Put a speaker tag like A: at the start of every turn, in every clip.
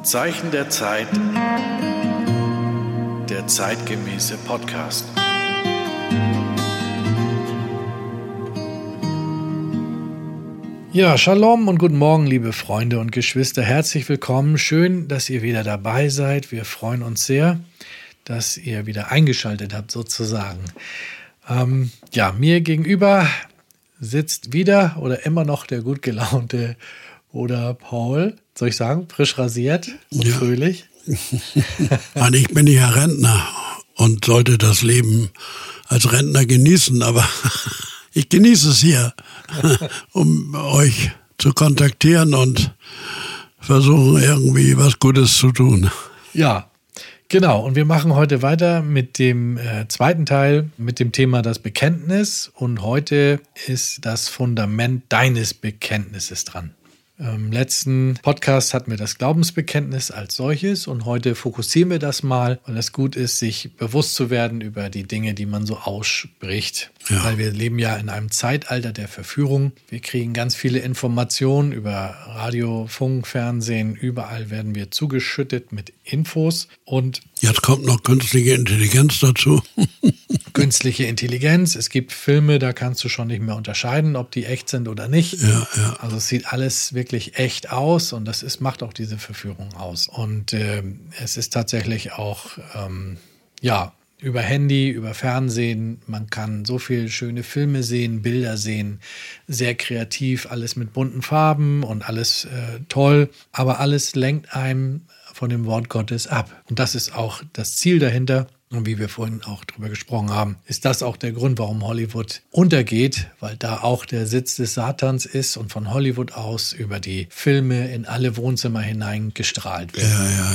A: Zeichen der Zeit, der zeitgemäße Podcast.
B: Ja, Shalom und guten Morgen, liebe Freunde und Geschwister. Herzlich willkommen. Schön, dass ihr wieder dabei seid. Wir freuen uns sehr, dass ihr wieder eingeschaltet habt, sozusagen. Mir gegenüber sitzt wieder oder immer noch der gut gelaunte Bruder Paul. Soll ich sagen, frisch rasiert und fröhlich?
C: Nein, ich bin ja Rentner und sollte das Leben als Rentner genießen, aber ich genieße es hier, um euch zu kontaktieren und versuchen irgendwie was Gutes zu tun.
B: Ja, genau. Und wir machen heute weiter mit dem zweiten Teil, mit dem Thema das Bekenntnis. Und heute ist das Fundament deines Bekenntnisses dran. Im letzten Podcast hatten wir das Glaubensbekenntnis als solches und heute fokussieren wir das mal, weil es gut ist, sich bewusst zu werden über die Dinge, die man so ausspricht. Ja. Weil wir leben ja in einem Zeitalter der Verführung. Wir kriegen ganz viele Informationen über Radio, Funk, Fernsehen. Überall werden wir zugeschüttet mit Infos. Und
C: jetzt kommt noch künstliche Intelligenz dazu.
B: Künstliche Intelligenz. Es gibt Filme, da kannst du schon nicht mehr unterscheiden, ob die echt sind oder nicht.
C: Ja.
B: Also es sieht alles wirklich echt aus und das macht auch diese Verführung aus. Und es ist tatsächlich auch, über Handy, über Fernsehen, man kann so viele schöne Filme sehen, Bilder sehen, sehr kreativ, alles mit bunten Farben und alles toll, aber alles lenkt einem von dem Wort Gottes ab. Und das ist auch das Ziel dahinter. Und wie wir vorhin auch drüber gesprochen haben, ist das auch der Grund, warum Hollywood untergeht, weil da auch der Sitz des Satans ist und von Hollywood aus über die Filme in alle Wohnzimmer hinein gestrahlt wird.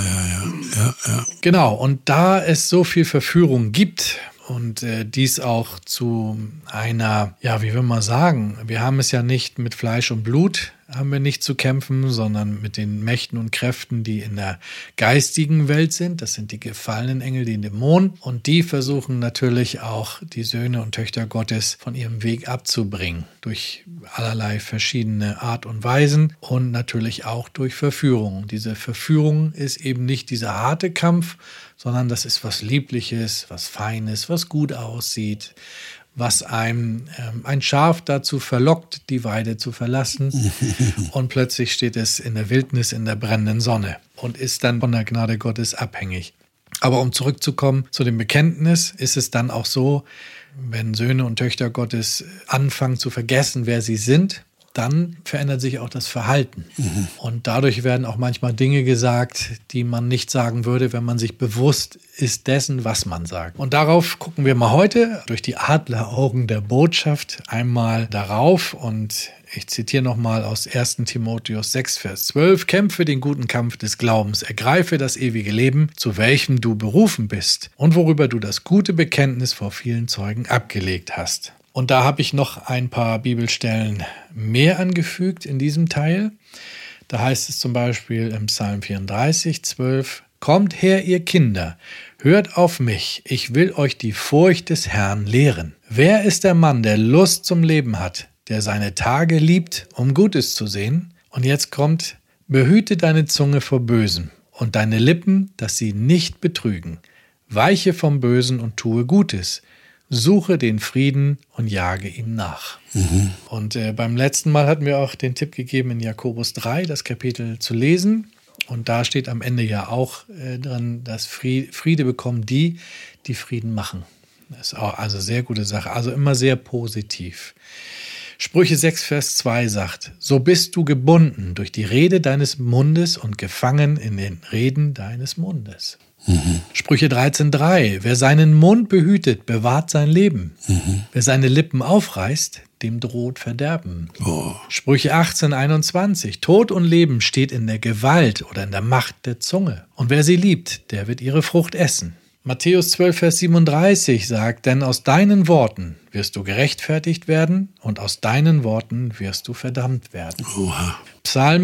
C: Ja.
B: Genau, und da es so viel Verführung gibt und dies auch zu einer, wie will man sagen, wir haben es ja nicht mit Fleisch und Blut, haben wir nicht zu kämpfen, sondern mit den Mächten und Kräften, die in der geistigen Welt sind. Das sind die gefallenen Engel, die Dämonen. Und die versuchen natürlich auch, die Söhne und Töchter Gottes von ihrem Weg abzubringen. Durch allerlei verschiedene Art und Weisen und natürlich auch durch Verführung. Diese Verführung ist eben nicht dieser harte Kampf, sondern das ist was Liebliches, was Feines, was gut aussieht, was einem ein Schaf dazu verlockt, die Weide zu verlassen. Und plötzlich steht es in der Wildnis in der brennenden Sonne und ist dann von der Gnade Gottes abhängig. Aber um zurückzukommen zu dem Bekenntnis, ist es dann auch so, wenn Söhne und Töchter Gottes anfangen zu vergessen, wer sie sind, dann verändert sich auch das Verhalten. Und dadurch werden auch manchmal Dinge gesagt, die man nicht sagen würde, wenn man sich bewusst ist dessen, was man sagt. Und darauf gucken wir mal heute durch die Adleraugen der Botschaft einmal darauf. Und ich zitiere nochmal aus 1. Timotheus 6, Vers 12. Kämpfe den guten Kampf des Glaubens, ergreife das ewige Leben, zu welchem du berufen bist und worüber du das gute Bekenntnis vor vielen Zeugen abgelegt hast. Und da habe ich noch ein paar Bibelstellen mehr angefügt in diesem Teil. Da heißt es zum Beispiel im Psalm 34, 12, Kommt her, ihr Kinder, hört auf mich, ich will euch die Furcht des Herrn lehren. Wer ist der Mann, der Lust zum Leben hat, der seine Tage liebt, um Gutes zu sehen? Und jetzt kommt, behüte deine Zunge vor Bösem und deine Lippen, dass sie nicht betrügen. Weiche vom Bösen und tue Gutes. Suche den Frieden und jage ihm nach. Und beim letzten Mal hatten wir auch den Tipp gegeben, in Jakobus 3 das Kapitel zu lesen. Und da steht am Ende ja auch drin, dass Friede bekommen die Frieden machen. Das ist auch also sehr gute Sache, also immer sehr positiv. Sprüche 6, Vers 2 sagt, so bist du gebunden durch die Rede deines Mundes und gefangen in den Reden deines Mundes. Sprüche 13,3. Wer seinen Mund behütet, bewahrt sein Leben. Wer seine Lippen aufreißt, dem droht Verderben. Sprüche 18,21. Tod und Leben steht in der Gewalt oder in der Macht der Zunge. Und wer sie liebt, der wird ihre Frucht essen. Matthäus 12, Vers 37 sagt, denn aus deinen Worten wirst du gerechtfertigt werden und aus deinen Worten wirst du verdammt werden. Psalm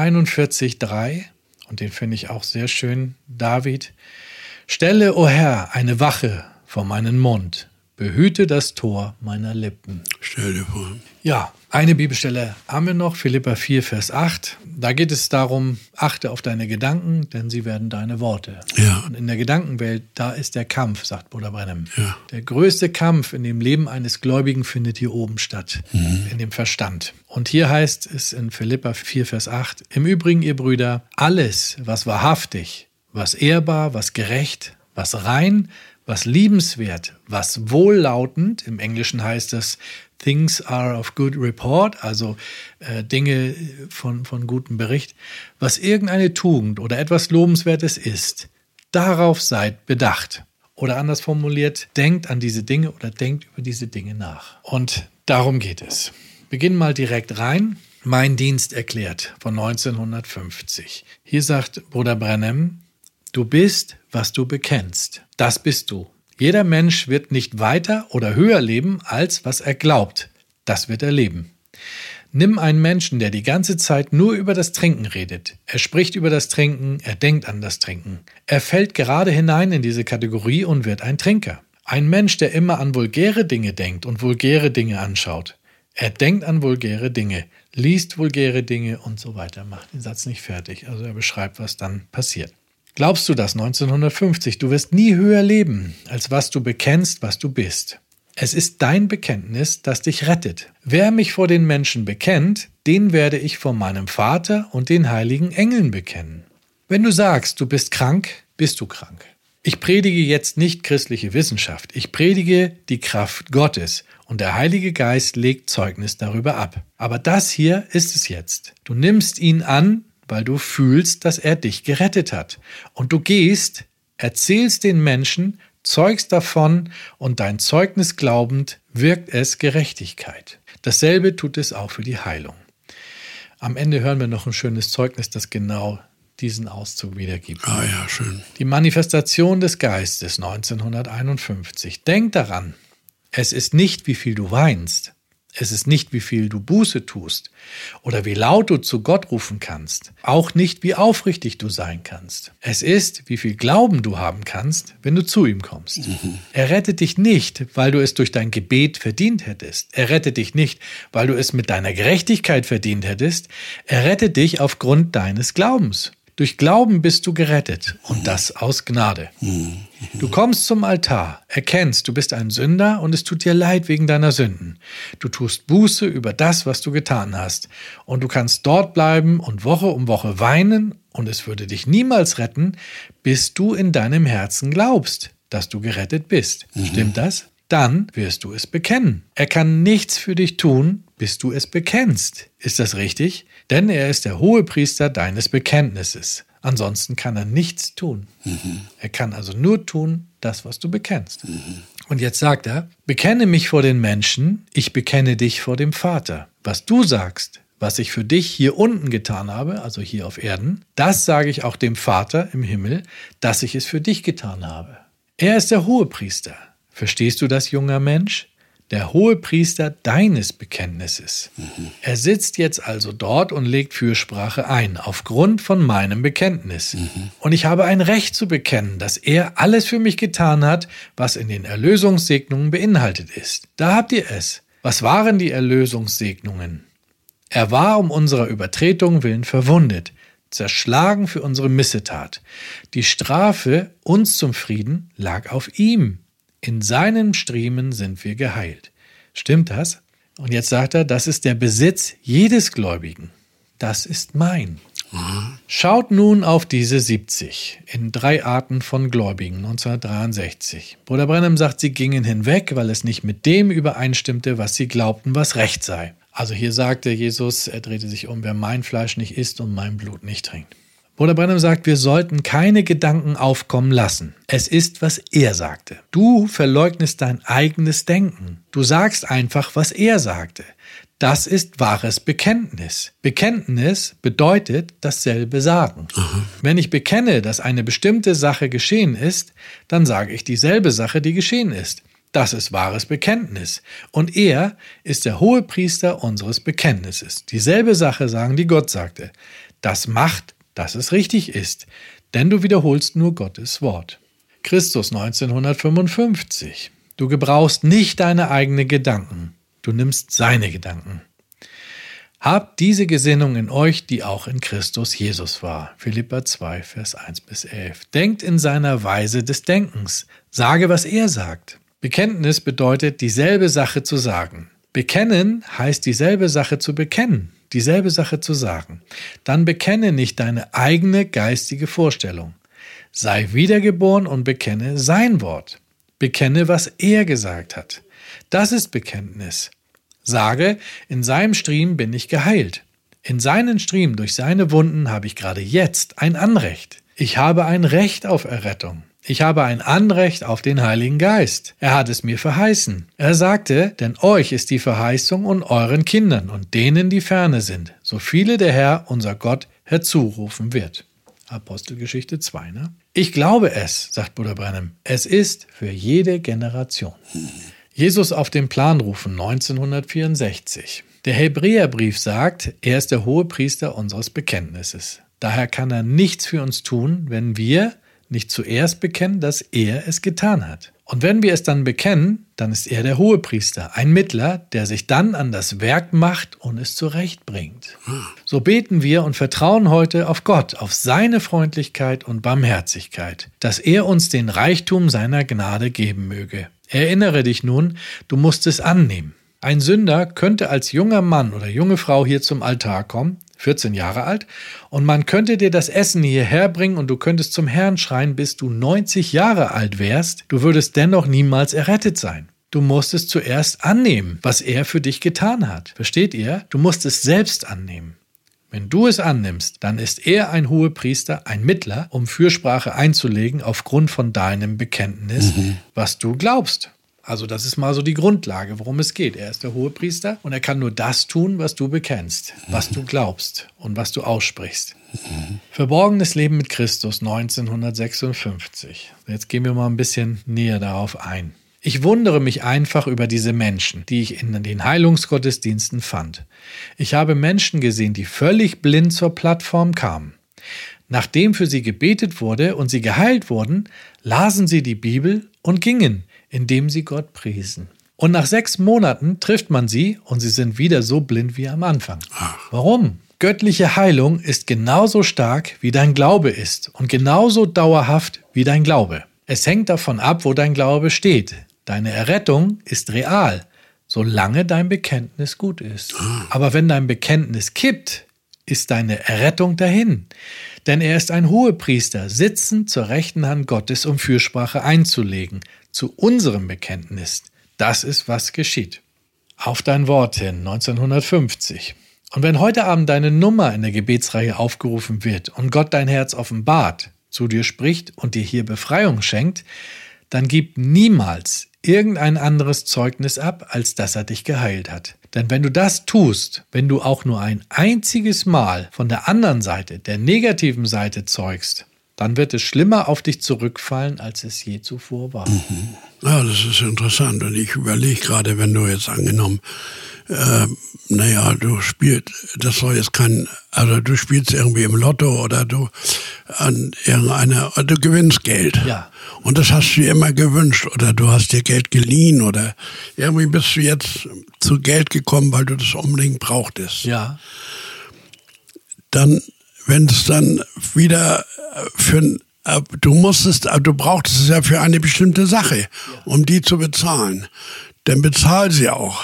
B: 141,3. Und den finde ich auch sehr schön. David, stelle, o Herr, eine Wache vor meinen Mund. behüte das Tor meiner Lippen.
C: Stell dir vor.
B: Ja, eine Bibelstelle haben wir noch, Philipper 4, Vers 8. Da geht es darum, achte auf deine Gedanken, denn sie werden deine Worte.
C: Ja.
B: Und in der Gedankenwelt, da ist der Kampf, sagt Bruder Branham.
C: Ja.
B: Der größte Kampf in dem Leben eines Gläubigen findet hier oben statt, in dem Verstand. Und hier heißt es in Philipper 4, Vers 8, im Übrigen, ihr Brüder, alles, was wahrhaftig, was ehrbar, was gerecht, was rein, was liebenswert, was wohllautend, im Englischen heißt es, things are of good report, also Dinge von gutem Bericht, was irgendeine Tugend oder etwas Lobenswertes ist, darauf seid bedacht. Oder anders formuliert, denkt an diese Dinge oder denkt über diese Dinge nach. Und darum geht es. Wir gehen mal direkt rein. Mein Dienst erklärt von 1950. Hier sagt Bruder Branham, du bist, was du bekennst. Das bist du. Jeder Mensch wird nicht weiter oder höher leben, als was er glaubt. Das wird er leben. Nimm einen Menschen, der die ganze Zeit nur über das Trinken redet. Er spricht über das Trinken, er denkt an das Trinken. Er fällt gerade hinein in diese Kategorie und wird ein Trinker. Ein Mensch, der immer an vulgäre Dinge denkt und vulgäre Dinge anschaut. Er denkt an vulgäre Dinge, liest vulgäre Dinge und so weiter. Macht den Satz nicht fertig. Also er beschreibt, was dann passiert. Glaubst du das 1950? Du wirst nie höher leben, als was du bekennst, was du bist. Es ist dein Bekenntnis, das dich rettet. Wer mich vor den Menschen bekennt, den werde ich vor meinem Vater und den heiligen Engeln bekennen. Wenn du sagst, du bist krank, bist du krank. Ich predige jetzt nicht christliche Wissenschaft. Ich predige die Kraft Gottes und der Heilige Geist legt Zeugnis darüber ab. Aber das hier ist es jetzt. Du nimmst ihn an, weil du fühlst, dass er dich gerettet hat. Und du gehst, erzählst den Menschen, zeugst davon und dein Zeugnis glaubend wirkt es Gerechtigkeit. Dasselbe tut es auch für die Heilung. Am Ende hören wir noch ein schönes Zeugnis, das genau diesen Auszug wiedergibt.
C: Ah ja, schön.
B: Die Manifestation des Geistes 1951. Denk daran, es ist nicht, wie viel du weinst. Es ist nicht, wie viel du Buße tust oder wie laut du zu Gott rufen kannst, auch nicht, wie aufrichtig du sein kannst. Es ist, wie viel Glauben du haben kannst, wenn du zu ihm kommst. Er rettet dich nicht, weil du es durch dein Gebet verdient hättest. Er rettet dich nicht, weil du es mit deiner Gerechtigkeit verdient hättest. Er rettet dich aufgrund deines Glaubens. Durch Glauben bist du gerettet und das aus Gnade. Du kommst zum Altar, erkennst, du bist ein Sünder und es tut dir leid wegen deiner Sünden. Du tust Buße über das, was du getan hast. Und du kannst dort bleiben und Woche um Woche weinen und es würde dich niemals retten, bis du in deinem Herzen glaubst, dass du gerettet bist. Stimmt das? Dann wirst du es bekennen. Er kann nichts für dich tun, bis du es bekennst. Ist das richtig? Denn er ist der Hohepriester deines Bekenntnisses. Ansonsten kann er nichts tun. Er kann also nur tun, das, was du bekennst. Und jetzt sagt er, bekenne mich vor den Menschen, ich bekenne dich vor dem Vater. Was du sagst, was ich für dich hier unten getan habe, also hier auf Erden, das sage ich auch dem Vater im Himmel, dass ich es für dich getan habe. Er ist der Hohepriester. Verstehst du das, junger Mensch? Der Hohepriester deines Bekenntnisses. Er sitzt jetzt also dort und legt Fürsprache ein, aufgrund von meinem Bekenntnis. Und ich habe ein Recht zu bekennen, dass er alles für mich getan hat, was in den Erlösungssegnungen beinhaltet ist. Da habt ihr es. Was waren die Erlösungssegnungen? Er war um unserer Übertretung willen verwundet, zerschlagen für unsere Missetat. Die Strafe uns zum Frieden lag auf ihm. In seinen Striemen sind wir geheilt. Stimmt das? Und jetzt sagt er, das ist der Besitz jedes Gläubigen. Das ist mein. Schaut nun auf diese 70 in 3 Arten von Gläubigen 1963. Bruder Branham sagt, sie gingen hinweg, weil es nicht mit dem übereinstimmte, was sie glaubten, was recht sei. Also hier sagte Jesus, er drehte sich um, wer mein Fleisch nicht isst und mein Blut nicht trinkt. Bruder Branham sagt, wir sollten keine Gedanken aufkommen lassen. Es ist, was er sagte. Du verleugnest dein eigenes Denken. Du sagst einfach, was er sagte. Das ist wahres Bekenntnis. Bekenntnis bedeutet dasselbe sagen. Wenn ich bekenne, dass eine bestimmte Sache geschehen ist, dann sage ich dieselbe Sache, die geschehen ist. Das ist wahres Bekenntnis. Und er ist der Hohepriester unseres Bekenntnisses. Dieselbe Sache sagen, die Gott sagte. Das macht, dass es richtig ist, denn du wiederholst nur Gottes Wort. Christus 1955. Du gebrauchst nicht deine eigenen Gedanken, du nimmst seine Gedanken. Habt diese Gesinnung in euch, die auch in Christus Jesus war. Philipper 2, Vers 1-11. Denkt in seiner Weise des Denkens. Sage, was er sagt. Bekenntnis bedeutet, dieselbe Sache zu sagen. Bekennen heißt, dieselbe Sache zu bekennen, dieselbe Sache zu sagen. Dann bekenne nicht deine eigene geistige Vorstellung. Sei wiedergeboren und bekenne sein Wort. Bekenne, was er gesagt hat. Das ist Bekenntnis. Sage, in seinem Striemen bin ich geheilt. In seinen Striemen, durch seine Wunden habe ich gerade jetzt ein Anrecht. Ich habe ein Recht auf Errettung. Ich habe ein Anrecht auf den Heiligen Geist. Er hat es mir verheißen. Er sagte, denn euch ist die Verheißung und euren Kindern und denen, die ferne sind, so viele der Herr, unser Gott, herzurufen wird. Apostelgeschichte 2, ne? Ich glaube es, sagt Bruder Branham. Es ist für jede Generation. Jesus auf den Plan rufen, 1964. Der Hebräerbrief sagt, er ist der Hohepriester unseres Bekenntnisses. Daher kann er nichts für uns tun, wenn wir nicht zuerst bekennen, dass er es getan hat. Und wenn wir es dann bekennen, dann ist er der Hohepriester, ein Mittler, der sich dann an das Werk macht und es zurechtbringt. So beten wir und vertrauen heute auf Gott, auf seine Freundlichkeit und Barmherzigkeit, dass er uns den Reichtum seiner Gnade geben möge. Erinnere dich nun, du musst es annehmen. Ein Sünder könnte als junger Mann oder junge Frau hier zum Altar kommen, 14 Jahre alt, und man könnte dir das Essen hierher bringen und du könntest zum Herrn schreien, bis du 90 Jahre alt wärst, du würdest dennoch niemals errettet sein. Du musst es zuerst annehmen, was er für dich getan hat. Versteht ihr? Du musst es selbst annehmen. Wenn du es annimmst, dann ist er ein Hohepriester, ein Mittler, um Fürsprache einzulegen aufgrund von deinem Bekenntnis, was du glaubst. Also das ist mal so die Grundlage, worum es geht. Er ist der Hohepriester und er kann nur das tun, was du bekennst, was du glaubst und was du aussprichst. Verborgenes Leben mit Christus 1956. Jetzt gehen wir mal ein bisschen näher darauf ein. Ich wundere mich einfach über diese Menschen, die ich in den Heilungsgottesdiensten fand. Ich habe Menschen gesehen, die völlig blind zur Plattform kamen. Nachdem für sie gebetet wurde und sie geheilt wurden, lasen sie die Bibel und gingen, indem sie Gott priesen. Und nach 6 Monaten trifft man sie und sie sind wieder so blind wie am Anfang. Warum? Göttliche Heilung ist genauso stark, wie dein Glaube ist und genauso dauerhaft wie dein Glaube. Es hängt davon ab, wo dein Glaube steht. Deine Errettung ist real, solange dein Bekenntnis gut ist. Aber wenn dein Bekenntnis kippt, ist deine Errettung dahin. Denn er ist ein Hohepriester, sitzend zur rechten Hand Gottes, um Fürsprache einzulegen, zu unserem Bekenntnis. Das ist, was geschieht. Auf dein Wort hin, 1950. Und wenn heute Abend deine Nummer in der Gebetsreihe aufgerufen wird und Gott dein Herz offenbart, zu dir spricht und dir hier Befreiung schenkt, dann gib niemals irgendein anderes Zeugnis ab, als dass er dich geheilt hat. Denn wenn du das tust, wenn du auch nur ein einziges Mal von der anderen Seite, der negativen Seite zeugst, dann wird es schlimmer auf dich zurückfallen, als es je zuvor war.
C: Ja, das ist interessant. Und ich überlege gerade, wenn du jetzt angenommen, du spielst, das soll jetzt du spielst irgendwie im Lotto oder du gewinnst Geld.
B: Ja.
C: Und das hast du dir immer gewünscht oder du hast dir Geld geliehen oder irgendwie bist du jetzt zu Geld gekommen, weil du das unbedingt brauchtest.
B: Ja.
C: Dann, wenn es dann wieder du brauchtest es ja für eine bestimmte Sache, um die zu bezahlen. Dann bezahl sie auch.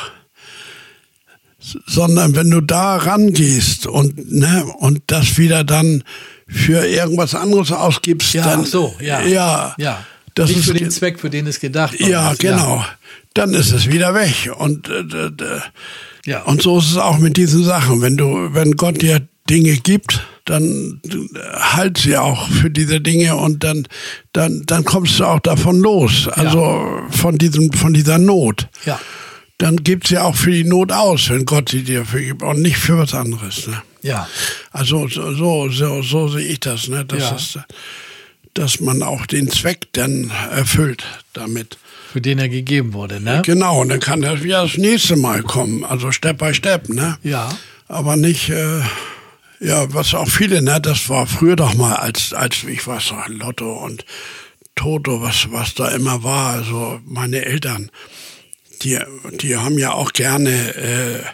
C: Sondern wenn du da rangehst und das wieder dann für irgendwas anderes ausgibst, dann das
B: nicht
C: ist
B: für den Zweck, für den es gedacht war.
C: Ja, genau. Ja. Dann ist es wieder weg und so ist es auch mit diesen Sachen. Wenn Gott dir Dinge gibt, dann halt sie auch für diese Dinge und dann kommst du auch davon los. Also von dieser Not. Ja. Dann gibt sie auch für die Not aus, wenn Gott sie dir vergibt und nicht für was anderes. Ne? Ja. Also so sehe ich das, ne? Dass man auch den Zweck dann erfüllt damit.
B: Für den er gegeben wurde, ne?
C: Genau, und dann kann das wieder das nächste Mal kommen, also Step by Step, ne?
B: Ja.
C: Aber nicht, was auch viele, ne? Das war früher doch mal als ich weiß noch, Lotto und Toto, was da immer war, also meine Eltern, die haben ja auch gerne,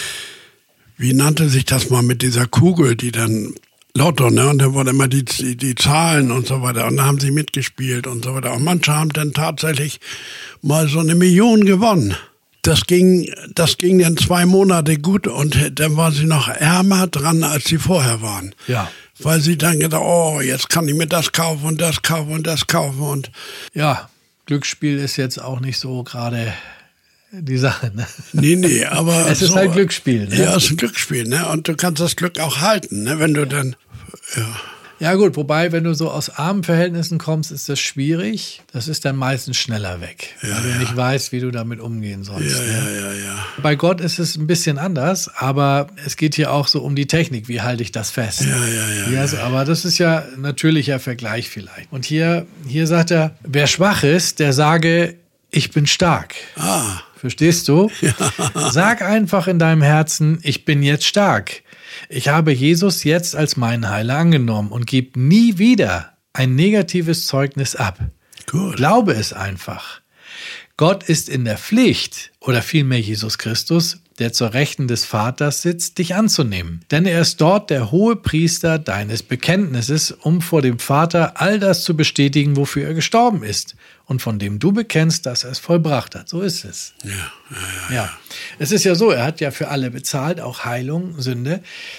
C: wie nannte sich das mal mit dieser Kugel, die dann Lotto, ne? Und da wurden immer die Zahlen und so weiter. Und da haben sie mitgespielt und so weiter. Und manche haben dann tatsächlich mal so 1 Million gewonnen. Das ging dann 2 Monate gut und dann waren sie noch ärmer dran, als sie vorher waren.
B: Ja.
C: Weil sie dann gedacht, oh, jetzt kann ich mir das kaufen und das kaufen und das kaufen. Und
B: ja, Glücksspiel ist jetzt auch nicht so gerade die Sache, ne?
C: Nee, aber
B: es ist
C: so,
B: halt Glücksspiel, ne?
C: Ja, es ist ein Glücksspiel, ne? Und du kannst das Glück auch halten, ne? Wenn du dann, ja.
B: Ja gut, wobei, wenn du so aus armen Verhältnissen kommst, ist das schwierig. Das ist dann meistens schneller weg, weil du nicht weißt, wie du damit umgehen sollst.
C: Ja.
B: Bei Gott ist es ein bisschen anders, aber es geht hier auch so um die Technik. Wie halte ich das fest? Ja, aber das ist ja ein natürlicher Vergleich vielleicht. Und hier sagt er, wer schwach ist, der sage, ich bin stark.
C: Ah.
B: Verstehst du? Ja. Sag einfach in deinem Herzen, ich bin jetzt stark. Ich habe Jesus jetzt als meinen Heiler angenommen und gebe nie wieder ein negatives Zeugnis ab.
C: Gut.
B: Glaube es einfach. Gott ist in der Pflicht, oder vielmehr Jesus Christus, der zur Rechten des Vaters sitzt, dich anzunehmen. Denn er ist dort der hohe Priester deines Bekenntnisses, um vor dem Vater all das zu bestätigen, wofür er gestorben ist und von dem du bekennst, dass er es vollbracht hat. So ist es. Ja. Es ist ja so, er hat ja für alle bezahlt, auch Heilung, Sünde.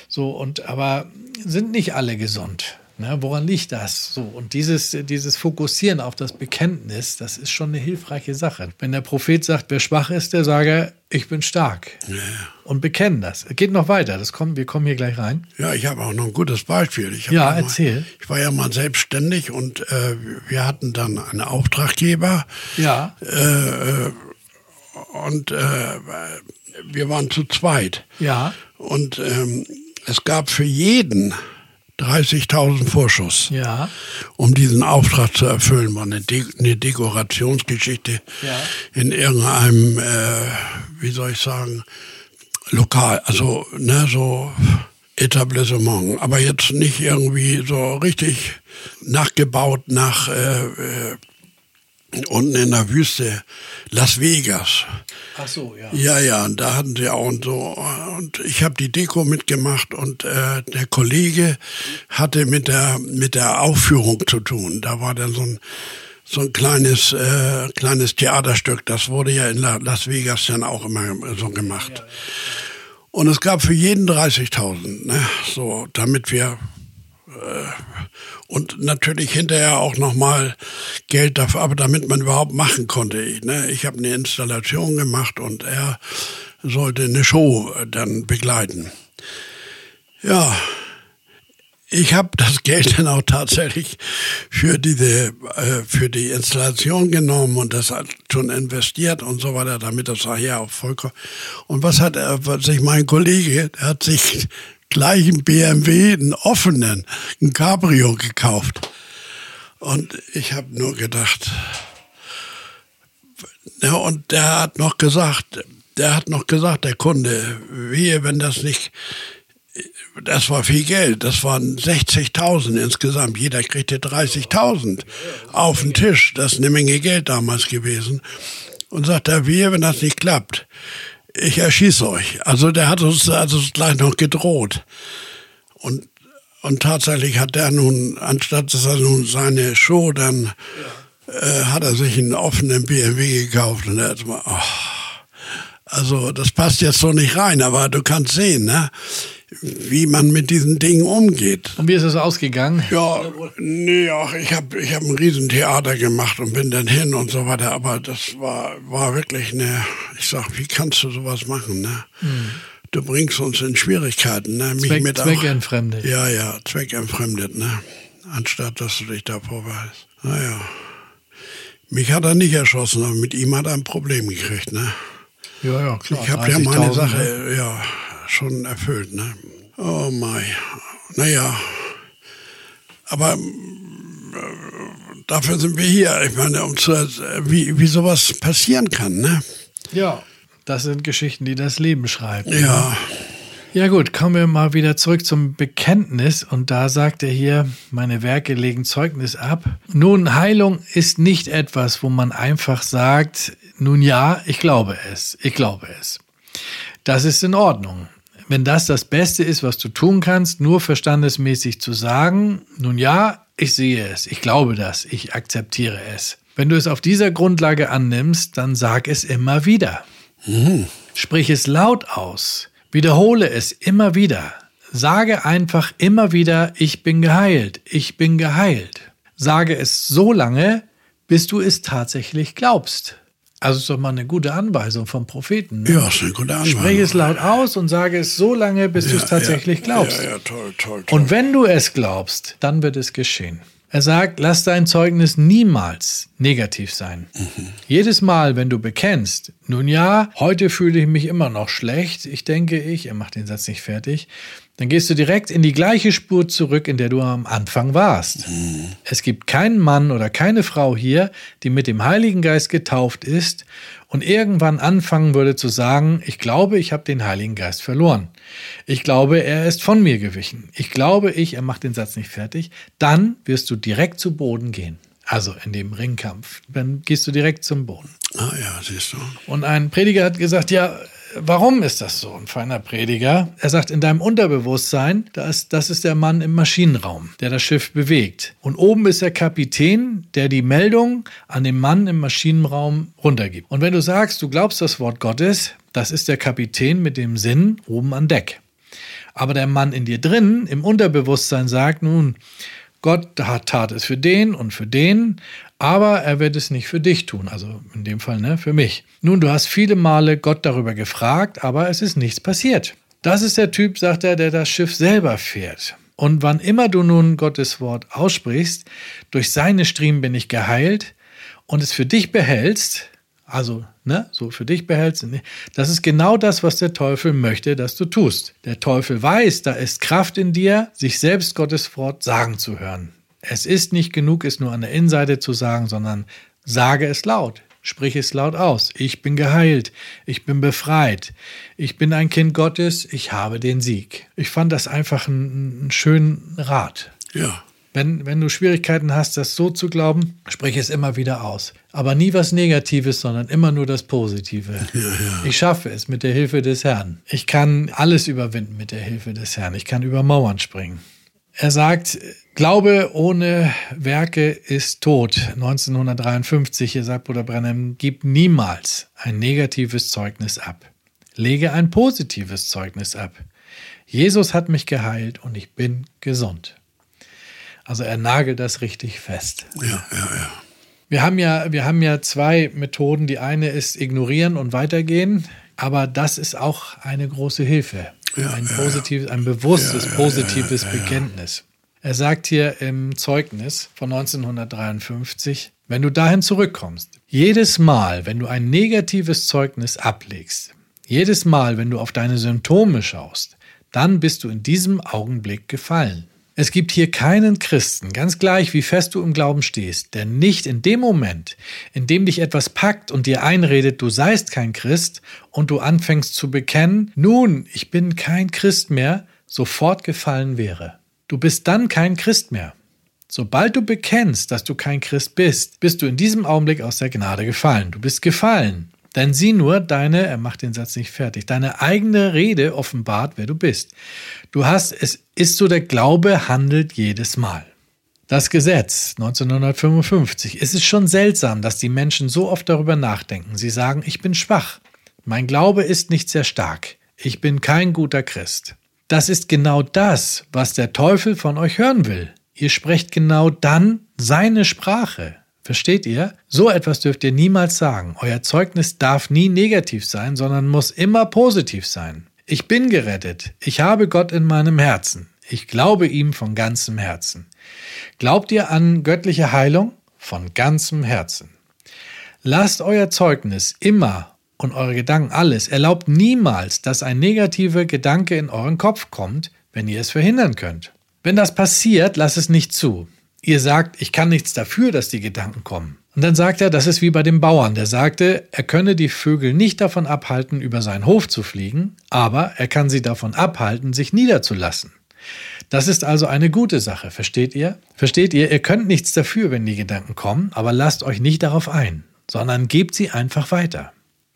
B: Aber sind nicht alle gesund. Ne, woran liegt das? So, und dieses Fokussieren auf das Bekenntnis, das ist schon eine hilfreiche Sache. Wenn der Prophet sagt, wer schwach ist, der sage, ich bin stark.
C: Ja.
B: Und bekennen das. Es geht noch weiter. Wir kommen hier gleich rein.
C: Ja, ich habe auch noch ein gutes Beispiel.
B: Erzähl.
C: Ich war ja mal selbstständig und wir hatten dann einen Auftraggeber.
B: Ja.
C: Und wir waren zu zweit.
B: Ja.
C: Und es gab für jeden 30.000 Vorschuss, um diesen Auftrag zu erfüllen. War eine Dekorationsgeschichte in irgendeinem, Lokal, also so Etablissement, aber jetzt nicht irgendwie so richtig nachgebaut nach unten in der Wüste, Las Vegas.
B: Ach so, ja.
C: Ja, und da hatten sie auch und so. Und ich habe die Deko mitgemacht und der Kollege hatte mit der Aufführung zu tun. Da war dann so ein kleines Theaterstück. Das wurde ja in Las Vegas dann auch immer so gemacht. Ja. Und es gab für jeden 30.000, ne? So, damit wir und natürlich hinterher auch nochmal Geld dafür, aber damit man überhaupt machen konnte. Ich habe eine Installation gemacht und er sollte eine Show dann begleiten. Ja, ich habe das Geld dann auch tatsächlich für die Installation genommen und das hat schon investiert und so weiter, damit das nachher auch vollkommen. Und was sich mein Kollege, der hat sich gleich einen BMW, einen offenen, ein Cabrio gekauft. Und ich habe nur gedacht, ja, und der hat noch gesagt, der Kunde, wehe, wenn das nicht, das war viel Geld, das waren 60.000 insgesamt, jeder kriegte 30.000 auf den Tisch, das ist eine Menge Geld damals gewesen. Und sagt er, wehe, wenn das nicht klappt, ich erschieße euch. Also der hat uns gleich noch gedroht. Und tatsächlich hat der nun, anstatt dass er nun seine Show dann, hat er sich einen offenen BMW gekauft. Und er hat mal, also das passt jetzt so nicht rein, aber du kannst sehen, ne, wie man mit diesen Dingen umgeht.
B: Und wie ist es ausgegangen?
C: Ja, nee, auch ich hab ein Riesentheater gemacht und bin dann hin und so weiter, aber das war wirklich ich sag, wie kannst du sowas machen, ne? Du bringst uns in Schwierigkeiten, ne?
B: Zweckentfremdet.
C: Ja, zweckentfremdet, ne? Anstatt, dass du dich da vorbereitest. Naja. Mich hat er nicht erschossen, aber mit ihm hat er ein Problem gekriegt, ne?
B: Ja, klar.
C: Ich habe ja meine Sache, schon erfüllt, ne? Oh mein. Naja. Aber dafür sind wir hier. Ich meine, wie sowas passieren kann, ne?
B: Ja, das sind Geschichten, die das Leben schreibt.
C: Ja.
B: Ja gut, kommen wir mal wieder zurück zum Bekenntnis. Und da sagt er hier, meine Werke legen Zeugnis ab. Nun, Heilung ist nicht etwas, wo man einfach sagt, nun ja, ich glaube es. Das ist in Ordnung. Wenn das Beste ist, was du tun kannst, nur verstandesmäßig zu sagen, nun ja, ich sehe es, ich glaube das, ich akzeptiere es. Wenn du es auf dieser Grundlage annimmst, dann sag es immer wieder. Sprich es laut aus, wiederhole es immer wieder. Sage einfach immer wieder, ich bin geheilt, ich bin geheilt. Sage es so lange, bis du es tatsächlich glaubst. Also ist doch mal eine gute Anweisung vom Propheten. Ne?
C: Ja, ist eine gute Anweisung.
B: Spreche es laut aus und sage es so lange, bis du es tatsächlich glaubst.
C: Ja, toll.
B: Und wenn du es glaubst, dann wird es geschehen. Er sagt, lass dein Zeugnis niemals negativ sein. Jedes Mal, wenn du bekennst, nun ja, heute fühle ich mich immer noch schlecht, er macht den Satz nicht fertig, dann gehst du direkt in die gleiche Spur zurück, in der du am Anfang warst. Es gibt keinen Mann oder keine Frau hier, die mit dem Heiligen Geist getauft ist und irgendwann anfangen würde zu sagen, ich glaube, ich habe den Heiligen Geist verloren. Ich glaube, er ist von mir gewichen. Er macht den Satz nicht fertig. Dann wirst du direkt zu Boden gehen. Also in dem Ringkampf. Dann gehst du direkt zum Boden.
C: Ah ja, siehst du.
B: Und ein Prediger hat gesagt, ja, warum ist das so? Ein feiner Prediger. Er sagt, in deinem Unterbewusstsein, das ist der Mann im Maschinenraum, der das Schiff bewegt. Und oben ist der Kapitän, der die Meldung an den Mann im Maschinenraum runtergibt. Und wenn du sagst, du glaubst das Wort Gottes, das ist der Kapitän mit dem Sinn oben an Deck. Aber der Mann in dir drin, im Unterbewusstsein sagt, nun, Gott tat es für den und für den, aber er wird es nicht für dich tun, also in dem Fall für mich. Nun, du hast viele Male Gott darüber gefragt, aber es ist nichts passiert. Das ist der Typ, sagt er, der das Schiff selber fährt. Und wann immer du nun Gottes Wort aussprichst, durch seine Striemen bin ich geheilt und es für dich behältst, das ist genau das, was der Teufel möchte, dass du tust. Der Teufel weiß, da ist Kraft in dir, sich selbst Gottes Wort sagen zu hören. Es ist nicht genug, es nur an der Innenseite zu sagen, sondern sage es laut, sprich es laut aus. Ich bin geheilt, ich bin befreit, ich bin ein Kind Gottes, ich habe den Sieg. Ich fand das einfach einen schönen Rat.
C: Ja.
B: Wenn du Schwierigkeiten hast, das so zu glauben, sprich es immer wieder aus. Aber nie was Negatives, sondern immer nur das Positive.
C: Ja.
B: Ich schaffe es mit der Hilfe des Herrn. Ich kann alles überwinden mit der Hilfe des Herrn. Ich kann über Mauern springen. Er sagt, Glaube ohne Werke ist tot. 1953, hier sagt Bruder Branham, gib niemals ein negatives Zeugnis ab. Lege ein positives Zeugnis ab. Jesus hat mich geheilt und ich bin gesund. Also er nagelt das richtig fest.
C: Ja.
B: Wir haben ja zwei Methoden. Die eine ist ignorieren und weitergehen, aber das ist auch eine große Hilfe. Ein bewusstes, positives Bekenntnis. Er sagt hier im Zeugnis von 1953, wenn du dahin zurückkommst, jedes Mal, wenn du ein negatives Zeugnis ablegst, jedes Mal, wenn du auf deine Symptome schaust, dann bist du in diesem Augenblick gefallen. Es gibt hier keinen Christen, ganz gleich wie fest du im Glauben stehst, der nicht in dem Moment, in dem dich etwas packt und dir einredet, du seist kein Christ und du anfängst zu bekennen, nun, ich bin kein Christ mehr, sofort gefallen wäre. Du bist dann kein Christ mehr. Sobald du bekennst, dass du kein Christ bist, bist du in diesem Augenblick aus der Gnade gefallen. Du bist gefallen. Denn sieh nur, er macht den Satz nicht fertig, deine eigene Rede offenbart, wer du bist. Es ist so, der Glaube handelt jedes Mal. Das Gesetz 1955. Es ist schon seltsam, dass die Menschen so oft darüber nachdenken. Sie sagen, ich bin schwach. Mein Glaube ist nicht sehr stark. Ich bin kein guter Christ. Das ist genau das, was der Teufel von euch hören will. Ihr sprecht genau dann seine Sprache. Versteht ihr? So etwas dürft ihr niemals sagen. Euer Zeugnis darf nie negativ sein, sondern muss immer positiv sein. Ich bin gerettet. Ich habe Gott in meinem Herzen. Ich glaube ihm von ganzem Herzen. Glaubt ihr an göttliche Heilung? Von ganzem Herzen. Lasst euer Zeugnis immer und eure Gedanken alles. Erlaubt niemals, dass ein negativer Gedanke in euren Kopf kommt, wenn ihr es verhindern könnt. Wenn das passiert, lasst es nicht zu. Ihr sagt, ich kann nichts dafür, dass die Gedanken kommen. Und dann sagt er, das ist wie bei dem Bauern, der sagte, er könne die Vögel nicht davon abhalten, über seinen Hof zu fliegen, aber er kann sie davon abhalten, sich niederzulassen. Das ist also eine gute Sache, versteht ihr? Versteht ihr, ihr könnt nichts dafür, wenn die Gedanken kommen, aber lasst euch nicht darauf ein, sondern gebt sie einfach weiter.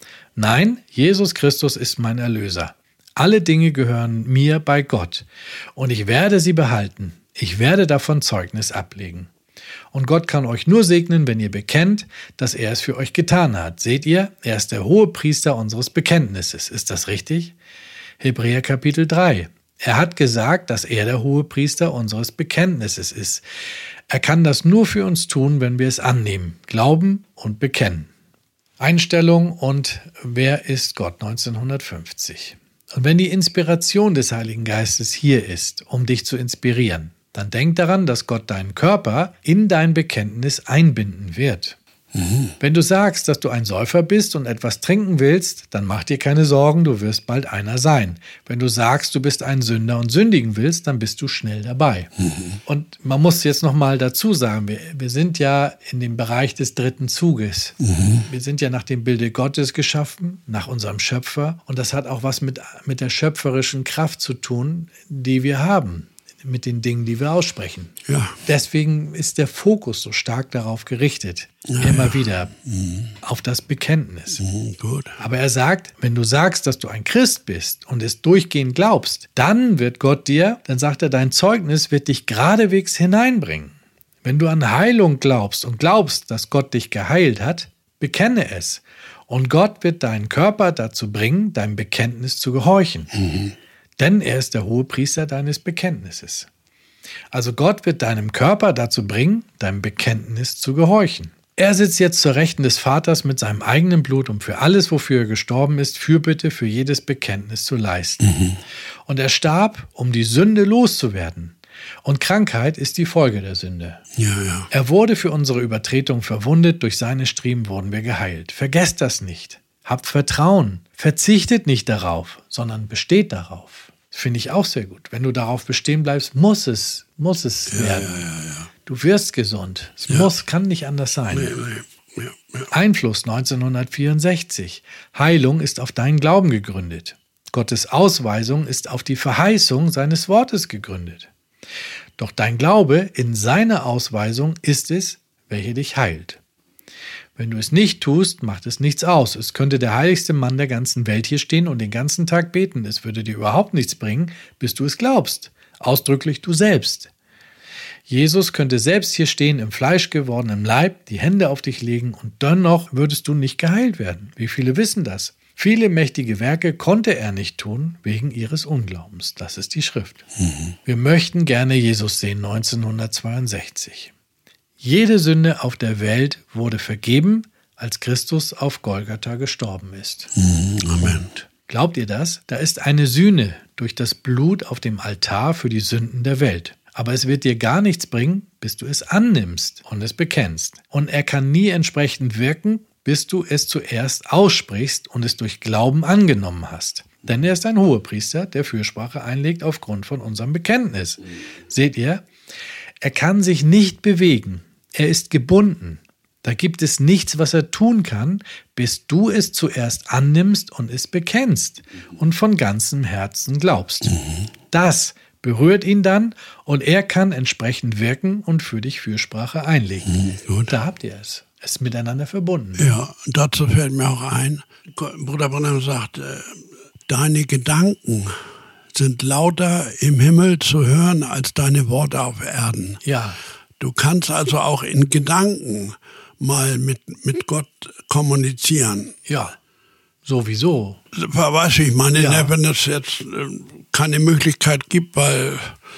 B: Nein, Jesus Christus ist mein Erlöser. Alle Dinge gehören mir bei Gott und ich werde sie behalten. Ich werde davon Zeugnis ablegen. Und Gott kann euch nur segnen, wenn ihr bekennt, dass er es für euch getan hat. Seht ihr, er ist der Hohepriester unseres Bekenntnisses. Ist das richtig? Hebräer Kapitel 3. Er hat gesagt, dass er der Hohepriester unseres Bekenntnisses ist. Er kann das nur für uns tun, wenn wir es annehmen, glauben und bekennen. Einstellung und wer ist Gott 1950? Und wenn die Inspiration des Heiligen Geistes hier ist, um dich zu inspirieren, dann denk daran, dass Gott deinen Körper in dein Bekenntnis einbinden wird. Wenn du sagst, dass du ein Säufer bist und etwas trinken willst, dann mach dir keine Sorgen, du wirst bald einer sein. Wenn du sagst, du bist ein Sünder und sündigen willst, dann bist du schnell dabei. Und man muss jetzt nochmal dazu sagen, wir sind ja in dem Bereich des dritten Zuges. Wir sind ja nach dem Bilde Gottes geschaffen, nach unserem Schöpfer. Und das hat auch was mit der schöpferischen Kraft zu tun, die wir haben. Mit den Dingen, die wir aussprechen.
C: Ja.
B: Deswegen ist der Fokus so stark darauf gerichtet, immer wieder auf das Bekenntnis.
C: Gut.
B: Aber er sagt, wenn du sagst, dass du ein Christ bist und es durchgehend glaubst, dann sagt er, dein Zeugnis wird dich geradewegs hineinbringen. Wenn du an Heilung glaubst und glaubst, dass Gott dich geheilt hat, bekenne es. Und Gott wird deinen Körper dazu bringen, deinem Bekenntnis zu gehorchen. Denn er ist der Hohepriester deines Bekenntnisses. Also Gott wird deinem Körper dazu bringen, deinem Bekenntnis zu gehorchen. Er sitzt jetzt zur Rechten des Vaters mit seinem eigenen Blut, um für alles, wofür er gestorben ist, Fürbitte für jedes Bekenntnis zu leisten. Und er starb, um die Sünde loszuwerden. Und Krankheit ist die Folge der Sünde.
C: Ja.
B: Er wurde für unsere Übertretung verwundet, durch seine Striemen wurden wir geheilt. Vergesst das nicht. Habt Vertrauen. Verzichtet nicht darauf, sondern besteht darauf. Das finde ich auch sehr gut. Wenn du darauf bestehen bleibst, muss es werden.
C: Ja.
B: Du wirst gesund. Es kann nicht anders sein.
C: Nee.
B: Einfluss 1964. Heilung ist auf deinen Glauben gegründet. Gottes Ausweisung ist auf die Verheißung seines Wortes gegründet. Doch dein Glaube in seine Ausweisung ist es, welche dich heilt. Wenn du es nicht tust, macht es nichts aus. Es könnte der heiligste Mann der ganzen Welt hier stehen und den ganzen Tag beten. Es würde dir überhaupt nichts bringen, bis du es glaubst. Ausdrücklich du selbst. Jesus könnte selbst hier stehen im fleischgewordenen Leib, die Hände auf dich legen und dennoch würdest du nicht geheilt werden. Wie viele wissen das? Viele mächtige Werke konnte er nicht tun, wegen ihres Unglaubens. Das ist die Schrift. Wir möchten gerne Jesus sehen, 1962. Jede Sünde auf der Welt wurde vergeben, als Christus auf Golgatha gestorben ist.
C: Amen.
B: Glaubt ihr das? Da ist eine Sühne durch das Blut auf dem Altar für die Sünden der Welt. Aber es wird dir gar nichts bringen, bis du es annimmst und es bekennst. Und er kann nie entsprechend wirken, bis du es zuerst aussprichst und es durch Glauben angenommen hast. Denn er ist ein Hohepriester, der Fürsprache einlegt aufgrund von unserem Bekenntnis. Seht ihr? Er kann sich nicht bewegen. Er ist gebunden. Da gibt es nichts, was er tun kann, bis du es zuerst annimmst und es bekennst und von ganzem Herzen glaubst. Das berührt ihn dann und er kann entsprechend wirken und für dich Fürsprache einlegen.
C: Gut.
B: Da habt ihr es. Es ist miteinander verbunden.
C: Ja, dazu fällt mir auch ein, Bruder Branham sagt, deine Gedanken sind lauter im Himmel zu hören als deine Worte auf Erden.
B: Ja.
C: Du kannst also auch in Gedanken mal mit Gott kommunizieren.
B: Ja, sowieso.
C: Weiß ich meine,
B: Ja.
C: wenn es jetzt keine Möglichkeit gibt, weil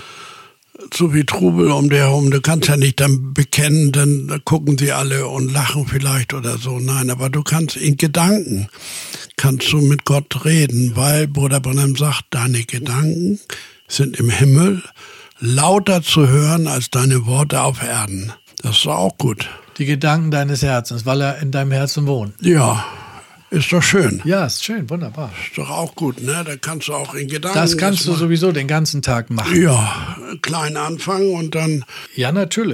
C: so viel Trubel um dich herum, du kannst ja nicht dann bekennen, dann gucken sie alle und lachen vielleicht oder so. Nein, aber du kannst in Gedanken, kannst du mit Gott reden, weil Bruder Branham sagt, deine Gedanken sind im Himmel lauter zu hören als deine Worte auf Erden. Das ist auch gut.
B: Die Gedanken deines Herzens, weil er in deinem Herzen wohnt.
C: Ja, ist doch schön.
B: Ja, ist schön, wunderbar.
C: Ist doch auch gut, ne? Da kannst du auch in Gedanken...
B: Das kannst du sowieso den ganzen Tag machen.
C: Ja, klein anfangen und dann...
B: Ja, natürlich.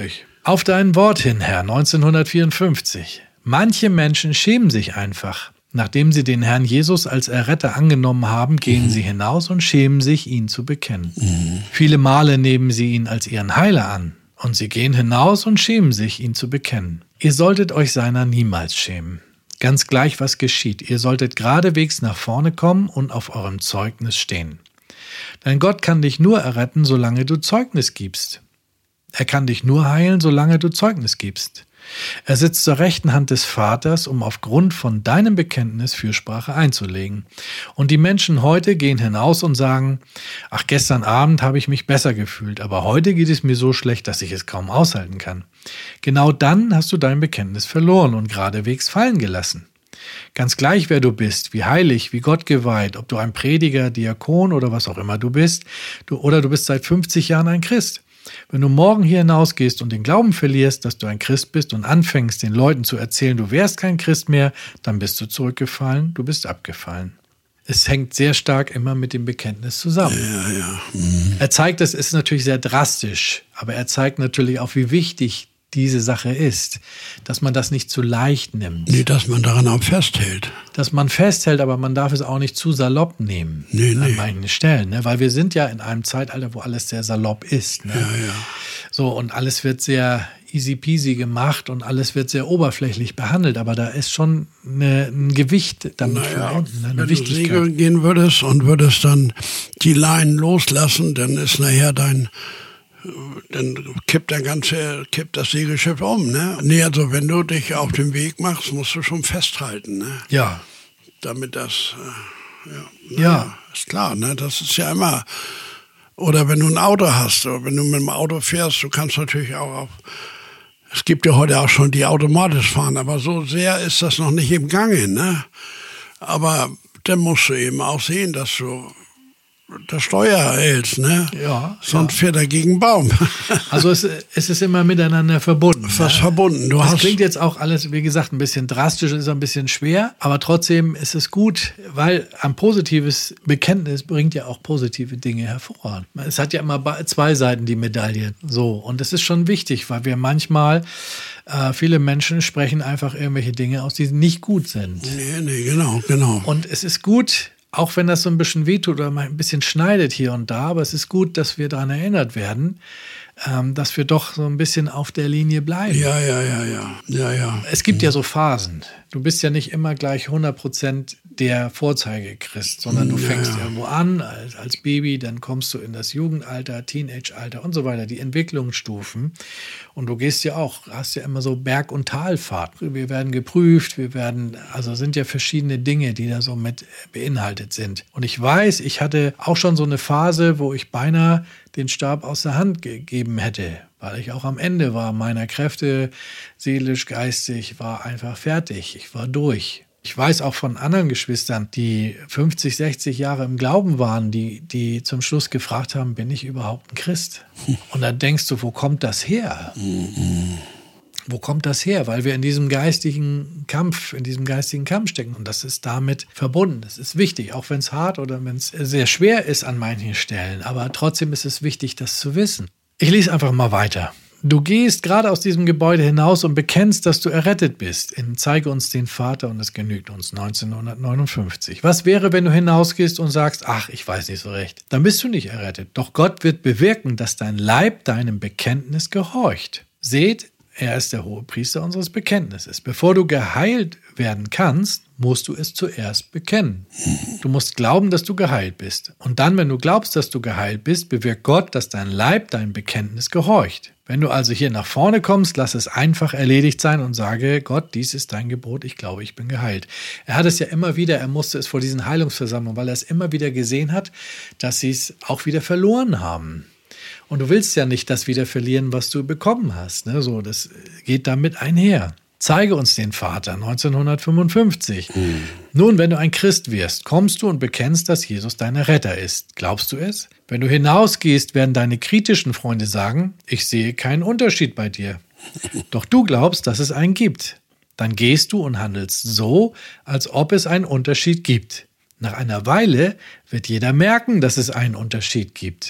B: Auf dein Wort hin, Herr, 1954. Manche Menschen schämen sich einfach. Nachdem sie den Herrn Jesus als Erretter angenommen haben, gehen sie hinaus und schämen sich, ihn zu bekennen. Viele Male nehmen sie ihn als ihren Heiler an. Und sie gehen hinaus und schämen sich, ihn zu bekennen. Ihr solltet euch seiner niemals schämen. Ganz gleich, was geschieht. Ihr solltet geradewegs nach vorne kommen und auf eurem Zeugnis stehen. Denn Gott kann dich nur erretten, solange du Zeugnis gibst. Er kann dich nur heilen, solange du Zeugnis gibst. Er sitzt zur rechten Hand des Vaters, um aufgrund von deinem Bekenntnis Fürsprache einzulegen. Und die Menschen heute gehen hinaus und sagen, ach, gestern Abend habe ich mich besser gefühlt, aber heute geht es mir so schlecht, dass ich es kaum aushalten kann. Genau dann hast du dein Bekenntnis verloren und geradewegs fallen gelassen. Ganz gleich, wer du bist, wie heilig, wie Gott geweiht, ob du ein Prediger, Diakon oder was auch immer du bist, oder du bist seit 50 Jahren ein Christ. Wenn du morgen hier hinausgehst und den Glauben verlierst, dass du ein Christ bist und anfängst, den Leuten zu erzählen, du wärst kein Christ mehr, dann bist du zurückgefallen, du bist abgefallen. Es hängt sehr stark immer mit dem Bekenntnis zusammen.
C: Ja.
B: Er zeigt, das ist natürlich sehr drastisch, aber er zeigt natürlich auch, wie wichtig diese Sache ist, dass man das nicht zu leicht nimmt.
C: Nee, dass man daran auch festhält.
B: Dass man festhält, aber man darf es auch nicht zu salopp nehmen.
C: Nee.
B: An manchen Stellen, ne? Weil wir sind ja in einem Zeitalter, wo alles sehr salopp ist. Ne?
C: Ja.
B: So, und alles wird sehr easy peasy gemacht und alles wird sehr oberflächlich behandelt, aber da ist schon ein Gewicht damit verbunden, eine
C: wenn
B: Wichtigkeit.
C: du segeln gehen würdest und würdest dann die Leinen loslassen, dann ist nachher dann kippt das Segelschiff um, ne? Nee, also wenn du dich auf den Weg machst, musst du schon festhalten, ne?
B: Ja.
C: Damit das,
B: Ja.
C: Ist klar, ne? Das ist ja immer, oder wenn du ein Auto hast, oder wenn du mit dem Auto fährst, du kannst natürlich auch es gibt ja heute auch schon die automatisch fahren, aber so sehr ist das noch nicht im Gange, ne? Aber dann musst du eben auch sehen, dass du das Steuer hältst, ne?
B: Ja.
C: Sonst fährt er gegen einen Baum.
B: Also es ist immer miteinander verbunden.
C: Fast verbunden.
B: Das klingt jetzt auch alles, wie gesagt, ein bisschen drastisch, ist ein bisschen schwer, aber trotzdem ist es gut, weil ein positives Bekenntnis bringt ja auch positive Dinge hervor. Es hat ja immer zwei Seiten, die Medaille. So, und das ist schon wichtig, weil wir manchmal, viele Menschen sprechen einfach irgendwelche Dinge aus, die nicht gut sind.
C: Nee, genau.
B: Und es ist gut, auch wenn das so ein bisschen wehtut oder mal ein bisschen schneidet hier und da, aber es ist gut, dass wir daran erinnert werden, dass wir doch so ein bisschen auf der Linie bleiben.
C: Ja.
B: Es gibt ja so Phasen. Du bist ja nicht immer gleich 100% der Vorzeigechrist, sondern du fängst irgendwo an als Baby, dann kommst du in das Jugendalter, Teenageralter und so weiter, die Entwicklungsstufen. Und du gehst ja auch, hast ja immer so Berg- und Talfahrt. Wir werden geprüft, also sind ja verschiedene Dinge, die da so mit beinhaltet sind. Und ich weiß, ich hatte auch schon so eine Phase, wo ich beinahe den Stab aus der Hand gegeben hätte, weil ich auch am Ende war meiner Kräfte, seelisch, geistig, war einfach fertig. Ich war durch. Ich weiß auch von anderen Geschwistern, die 50, 60 Jahre im Glauben waren, die zum Schluss gefragt haben, bin ich überhaupt ein Christ? Und dann denkst du, wo kommt das her? Wo kommt das her? Weil wir in diesem geistigen Kampf stecken. Und das ist damit verbunden. Das ist wichtig, auch wenn es hart oder wenn es sehr schwer ist an manchen Stellen. Aber trotzdem ist es wichtig, das zu wissen. Ich lese einfach mal weiter. Du gehst gerade aus diesem Gebäude hinaus und bekennst, dass du errettet bist. Zeige uns den Vater und es genügt uns. 1959. Was wäre, wenn du hinausgehst und sagst, ach, ich weiß nicht so recht. Dann bist du nicht errettet. Doch Gott wird bewirken, dass dein Leib deinem Bekenntnis gehorcht. Seht, er ist der Hohepriester unseres Bekenntnisses. Bevor du geheilt werden kannst, musst du es zuerst bekennen. Du musst glauben, dass du geheilt bist. Und dann, wenn du glaubst, dass du geheilt bist, bewirkt Gott, dass dein Leib deinem Bekenntnis gehorcht. Wenn du also hier nach vorne kommst, lass es einfach erledigt sein und sage, Gott, dies ist dein Gebot, ich glaube, ich bin geheilt. Er hat es ja immer wieder, er musste es vor diesen Heilungsversammlungen, weil er es immer wieder gesehen hat, dass sie es auch wieder verloren haben. Und du willst ja nicht das wieder verlieren, was du bekommen hast. Ne? So, das geht damit einher. Zeige uns den Vater, 1955. Nun, wenn du ein Christ wirst, kommst du und bekennst, dass Jesus dein Retter ist. Glaubst du es? Wenn du hinausgehst, werden deine kritischen Freunde sagen, ich sehe keinen Unterschied bei dir. Doch du glaubst, dass es einen gibt. Dann gehst du und handelst so, als ob es einen Unterschied gibt. Nach einer Weile wird jeder merken, dass es einen Unterschied gibt.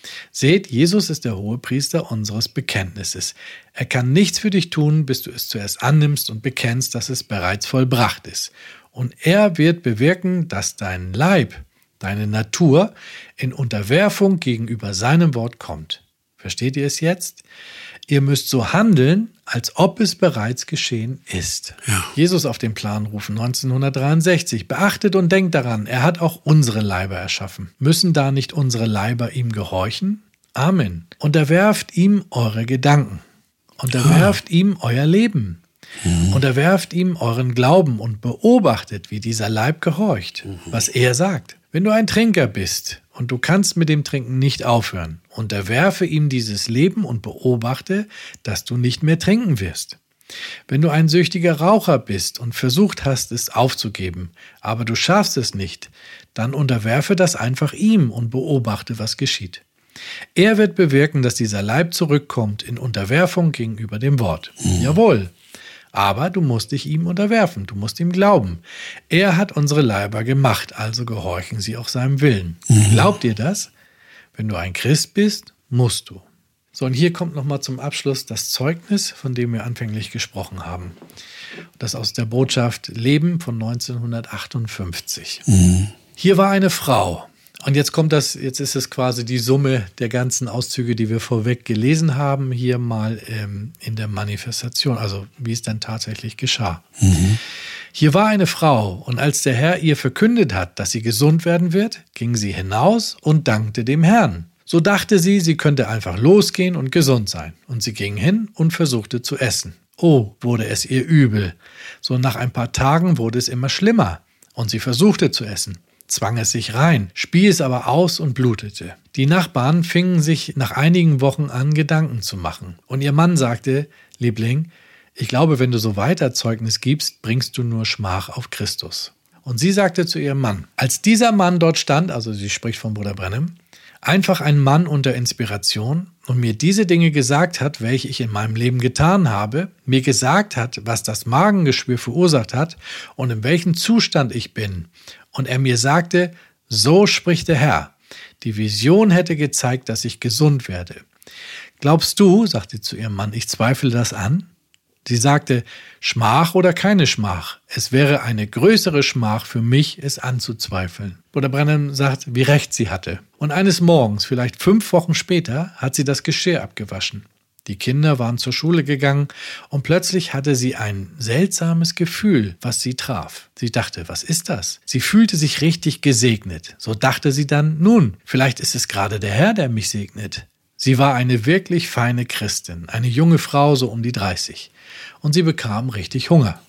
B: Seht, Jesus ist der Hohepriester unseres Bekenntnisses. Er kann nichts für dich tun, bis du es zuerst annimmst und bekennst, dass es bereits vollbracht ist. Und er wird bewirken, dass dein Leib, deine Natur, in Unterwerfung gegenüber seinem Wort kommt. Versteht ihr es jetzt? Ihr müsst so handeln, als ob es bereits geschehen ist.
C: Ja.
B: Jesus auf den Plan rufen, 1963. Beachtet und denkt daran, er hat auch unsere Leiber erschaffen. Müssen da nicht unsere Leiber ihm gehorchen? Amen. Unterwerft ihm eure Gedanken. Unterwerft ihm euer Leben. Unterwerft ihm euren Glauben und beobachtet, wie dieser Leib gehorcht, was er sagt. Wenn du ein Trinker bist und du kannst mit dem Trinken nicht aufhören, unterwerfe ihm dieses Leben und beobachte, dass du nicht mehr trinken wirst. Wenn du ein süchtiger Raucher bist und versucht hast, es aufzugeben, aber du schaffst es nicht, dann unterwerfe das einfach ihm und beobachte, was geschieht. Er wird bewirken, dass dieser Leib zurückkommt in Unterwerfung gegenüber dem Wort. Jawohl. Aber du musst dich ihm unterwerfen, du musst ihm glauben. Er hat unsere Leiber gemacht, also gehorchen sie auch seinem Willen. Glaubt ihr das? Wenn du ein Christ bist, musst du. So, und hier kommt nochmal zum Abschluss das Zeugnis, von dem wir anfänglich gesprochen haben. Das aus der Botschaft Leben von 1958. Hier war eine Frau. Und jetzt ist es quasi die Summe der ganzen Auszüge, die wir vorweg gelesen haben, hier mal in der Manifestation, also wie es dann tatsächlich geschah. Hier war eine Frau, und als der Herr ihr verkündet hat, dass sie gesund werden wird, ging sie hinaus und dankte dem Herrn. So dachte sie, sie könnte einfach losgehen und gesund sein. Und sie ging hin und versuchte zu essen. Oh, wurde es ihr übel. So nach ein paar Tagen wurde es immer schlimmer. Und sie versuchte zu essen, zwang es sich rein, spie es aber aus und blutete. Die Nachbarn fingen sich nach einigen Wochen an, Gedanken zu machen. Und ihr Mann sagte, Liebling, ich glaube, wenn du so weiter Zeugnis gibst, bringst du nur Schmach auf Christus. Und sie sagte zu ihrem Mann, als dieser Mann dort stand, also sie spricht von Bruder Branham, einfach ein Mann unter Inspiration und mir diese Dinge gesagt hat, welche ich in meinem Leben getan habe, mir gesagt hat, was das Magengeschwür verursacht hat und in welchem Zustand ich bin. Und er mir sagte, so spricht der Herr. Die Vision hätte gezeigt, dass ich gesund werde. Glaubst du, sagte zu ihrem Mann, ich zweifle das an? Sie sagte, Schmach oder keine Schmach. Es wäre eine größere Schmach für mich, es anzuzweifeln. Bruder Branham sagt, wie recht sie hatte. Und eines Morgens, vielleicht 5 Wochen später, hat sie das Geschirr abgewaschen. Die Kinder waren zur Schule gegangen und plötzlich hatte sie ein seltsames Gefühl, was sie traf. Sie dachte, was ist das? Sie fühlte sich richtig gesegnet. So dachte sie dann, nun, vielleicht ist es gerade der Herr, der mich segnet. Sie war eine wirklich feine Christin, eine junge Frau, so um die 30. Und sie bekam richtig Hunger.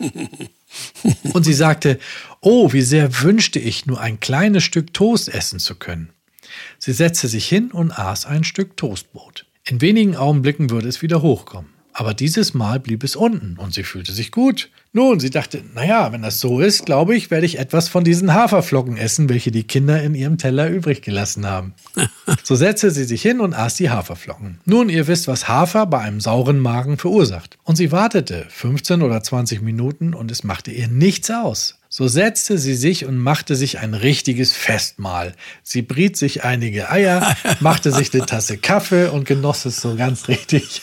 B: Und sie sagte, oh, wie sehr wünschte ich, nur ein kleines Stück Toast essen zu können. Sie setzte sich hin und aß ein Stück Toastbrot. In wenigen Augenblicken würde es wieder hochkommen. Aber dieses Mal blieb es unten und sie fühlte sich gut. Nun, sie dachte, naja, wenn das so ist, glaube ich, werde ich etwas von diesen Haferflocken essen, welche die Kinder in ihrem Teller übrig gelassen haben. So setzte sie sich hin und aß die Haferflocken. Nun, ihr wisst, was Hafer bei einem sauren Magen verursacht. Und sie wartete 15 oder 20 Minuten und es machte ihr nichts aus. So setzte sie sich und machte sich ein richtiges Festmahl. Sie briet sich einige Eier, machte sich eine Tasse Kaffee und genoss es so ganz richtig.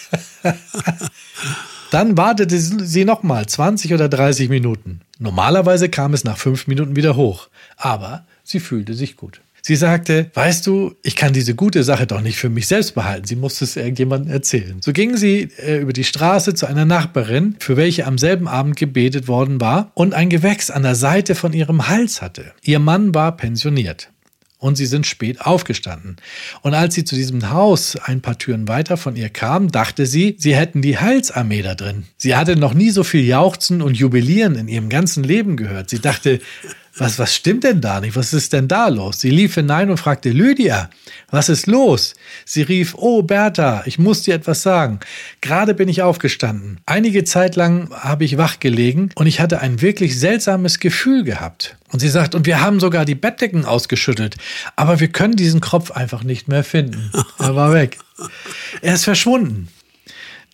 B: Dann wartete sie nochmal 20 oder 30 Minuten. Normalerweise kam es nach 5 Minuten wieder hoch, aber sie fühlte sich gut. Sie sagte, weißt du, ich kann diese gute Sache doch nicht für mich selbst behalten. Sie musste es irgendjemandem erzählen. So ging sie über die Straße zu einer Nachbarin, für welche am selben Abend gebetet worden war und ein Gewächs an der Seite von ihrem Hals hatte. Ihr Mann war pensioniert. Und sie sind spät aufgestanden. Und als sie zu diesem Haus ein paar Türen weiter von ihr kam, dachte sie, sie hätten die Heilsarmee da drin. Sie hatte noch nie so viel Jauchzen und Jubilieren in ihrem ganzen Leben gehört. Sie dachte, was stimmt denn da nicht? Was ist denn da los? Sie lief hinein und fragte, Lydia, was ist los? Sie rief, oh Bertha, ich muss dir etwas sagen. Gerade bin ich aufgestanden. Einige Zeit lang habe ich wach gelegen und ich hatte ein wirklich seltsames Gefühl gehabt. Und sie sagt, und wir haben sogar die Bettdecken ausgeschüttelt, aber wir können diesen Kropf einfach nicht mehr finden. Er war weg. Er ist verschwunden.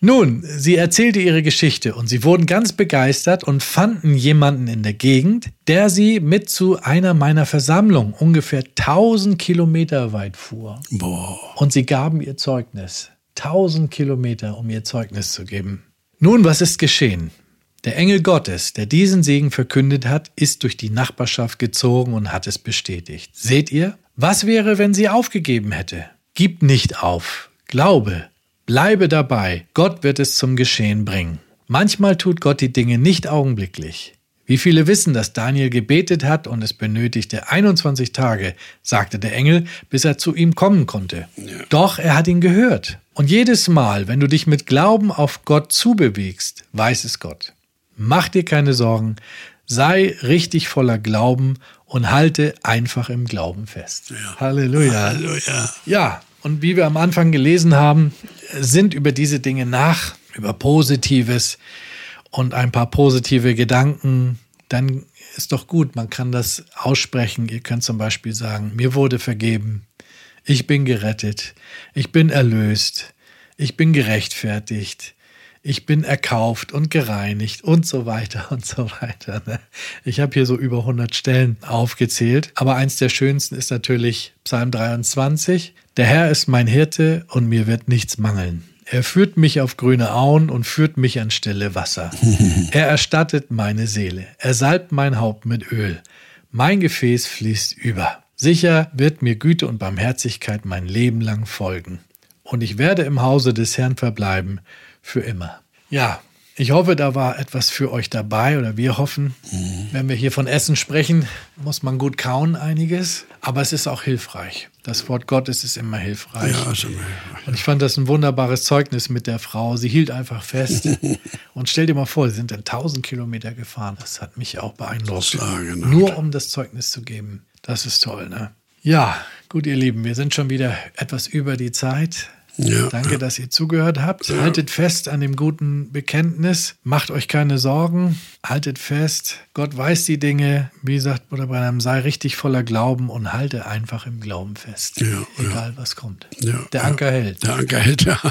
B: Nun, sie erzählte ihre Geschichte und sie wurden ganz begeistert und fanden jemanden in der Gegend, der sie mit zu einer meiner Versammlungen ungefähr 1000 Kilometer weit fuhr.
C: Boah.
B: Und sie gaben ihr Zeugnis. 1000 Kilometer, um ihr Zeugnis zu geben. Nun, was ist geschehen? Der Engel Gottes, der diesen Segen verkündet hat, ist durch die Nachbarschaft gezogen und hat es bestätigt. Seht ihr? Was wäre, wenn sie aufgegeben hätte? Gib nicht auf. Glaube. Bleibe dabei, Gott wird es zum Geschehen bringen. Manchmal tut Gott die Dinge nicht augenblicklich. Wie viele wissen, dass Daniel gebetet hat und es benötigte 21 Tage, sagte der Engel, bis er zu ihm kommen konnte. Ja. Doch er hat ihn gehört. Und jedes Mal, wenn du dich mit Glauben auf Gott zubewegst, weiß es Gott. Mach dir keine Sorgen, sei richtig voller Glauben und halte einfach im Glauben fest. Ja. Halleluja.
C: Halleluja.
B: Ja. Und wie wir am Anfang gelesen haben, sind über diese Dinge über Positives und ein paar positive Gedanken, dann ist doch gut, man kann das aussprechen. Ihr könnt zum Beispiel sagen, mir wurde vergeben, ich bin gerettet, ich bin erlöst, ich bin gerechtfertigt, ich bin erkauft und gereinigt und so weiter und so weiter. Ich habe hier so über 100 Stellen aufgezählt, aber eins der schönsten ist natürlich Psalm 23. Der Herr ist mein Hirte und mir wird nichts mangeln. Er führt mich auf grüne Auen und führt mich an stille Wasser. Er erstattet meine Seele. Er salbt mein Haupt mit Öl. Mein Gefäß fließt über. Sicher wird mir Güte und Barmherzigkeit mein Leben lang folgen. Und ich werde im Hause des Herrn verbleiben für immer. Ja, ich hoffe, da war etwas für euch dabei oder wir hoffen. Wenn wir hier von Essen sprechen, muss man gut kauen einiges, aber es ist auch hilfreich. Das Wort Gottes ist immer hilfreich.
C: Ja, ist immer hilfreich.
B: Und ich fand das ein wunderbares Zeugnis mit der Frau. Sie hielt einfach fest. Und stell dir mal vor, sie sind dann 1000 Kilometer gefahren. Das hat mich auch beeindruckt.
C: Genau.
B: Nur um das Zeugnis zu geben. Das ist toll, ne? Ja, gut, ihr Lieben, wir sind schon wieder etwas über die Zeit.
C: Ja,
B: Danke, dass ihr zugehört habt. Ja. Haltet fest an dem guten Bekenntnis. Macht euch keine Sorgen. Haltet fest. Gott weiß die Dinge. Wie sagt Bruder Branham, sei richtig voller Glauben und halte einfach im Glauben fest.
C: Ja,
B: egal, was kommt.
C: Ja,
B: der Anker hält.
C: Der Anker hält, ja.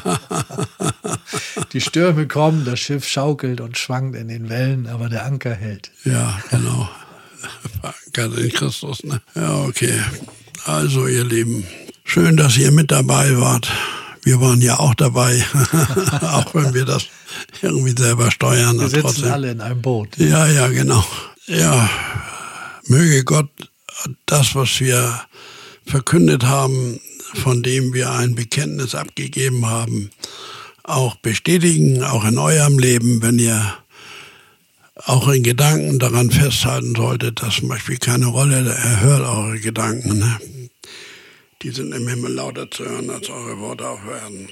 B: Die Stürme kommen, das Schiff schaukelt und schwankt in den Wellen, aber der Anker hält.
C: Ja, genau. Verankert in Christus, ne? Ja, okay. Also, ihr Lieben, schön, dass ihr mit dabei wart. Wir waren ja auch dabei, auch wenn wir das irgendwie selber steuern.
B: Wir sitzen trotzdem alle in einem Boot.
C: Ja, genau. Ja, möge Gott das, was wir verkündet haben, von dem wir ein Bekenntnis abgegeben haben, auch bestätigen, auch in eurem Leben, wenn ihr auch in Gedanken daran festhalten solltet, dass zum Beispiel keine Rolle, hört eure Gedanken, ne? Die sind im Himmel lauter zu hören, als eure Worte auch werden.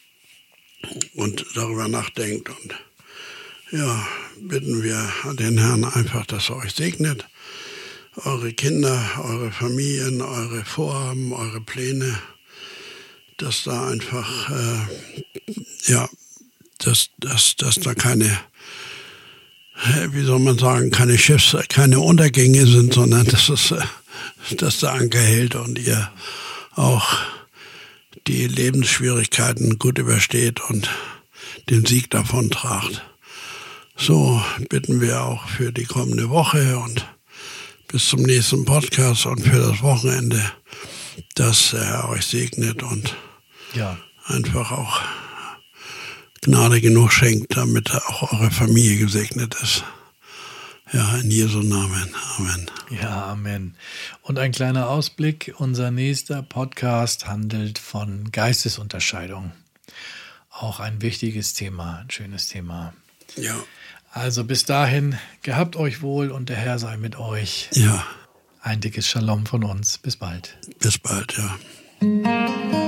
C: Und darüber nachdenkt. Und ja, bitten wir den Herrn einfach, dass er euch segnet. Eure Kinder, eure Familien, eure Vorhaben, eure Pläne. Dass da einfach, dass da keine, wie soll man sagen, keine Untergänge sind, sondern dass der Anker hält und ihr auch die Lebensschwierigkeiten gut übersteht und den Sieg davon tragt. So bitten wir auch für die kommende Woche und bis zum nächsten Podcast und für das Wochenende, dass der Herr euch segnet und einfach auch Gnade genug schenkt, damit auch eure Familie gesegnet ist. Ja, in Jesu Namen. Amen.
B: Ja, Amen. Und ein kleiner Ausblick. Unser nächster Podcast handelt von Geistesunterscheidung. Auch ein wichtiges Thema, ein schönes Thema.
C: Ja.
B: Also bis dahin, gehabt euch wohl und der Herr sei mit euch.
C: Ja.
B: Ein dickes Shalom von uns. Bis bald.
C: Bis bald, ja.